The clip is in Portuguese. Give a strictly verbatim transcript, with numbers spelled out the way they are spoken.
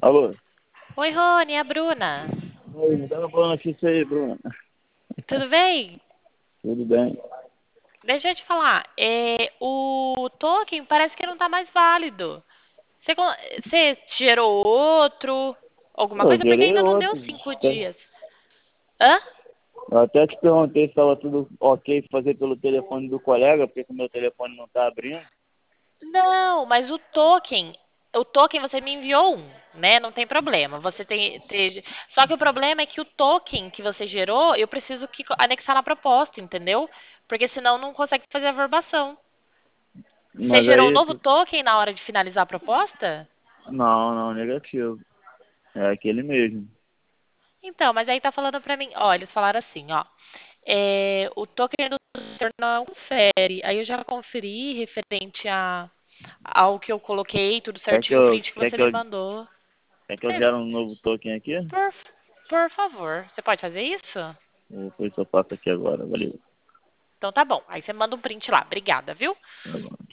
Alô? Oi, Rony, é a Bruna. Oi, me dá uma boa notícia aí, Bruno. Tudo bem? Tudo bem? Deixa eu te falar. é, o token parece que não tá mais válido. Você, con- você gerou outro? Alguma Pô, eu coisa? Porque gerei ainda não deu outro. cinco Até dias. Hã? eu até te perguntei se estava tudo ok fazer pelo telefone do colega, porque o meu telefone não está abrindo. Não, mas o token, o token você me enviou um, né? Não tem problema. Você tem, tem- Só que o problema é que o token que você gerou, eu preciso que anexar na proposta, entendeu? Porque senão não consegue fazer a verbação. Você Mas gerou um aí, novo token na hora de finalizar a proposta? não, não, negativo. É aquele mesmo. Então, mas aí tá falando pra mim, ó, eles falaram assim, ó, é, o token do servidor não confere. Aí eu já conferi referente a, ao que eu coloquei, tudo Quer que certinho, o eu, print que quer você que me eu, mandou. quer que eu Você- gere um novo token aqui? Por, por favor, você pode fazer isso? Eu depois eu faço aqui agora, valeu. Então tá bom. Aí você manda um print lá. Obrigada, viu? Tá bom.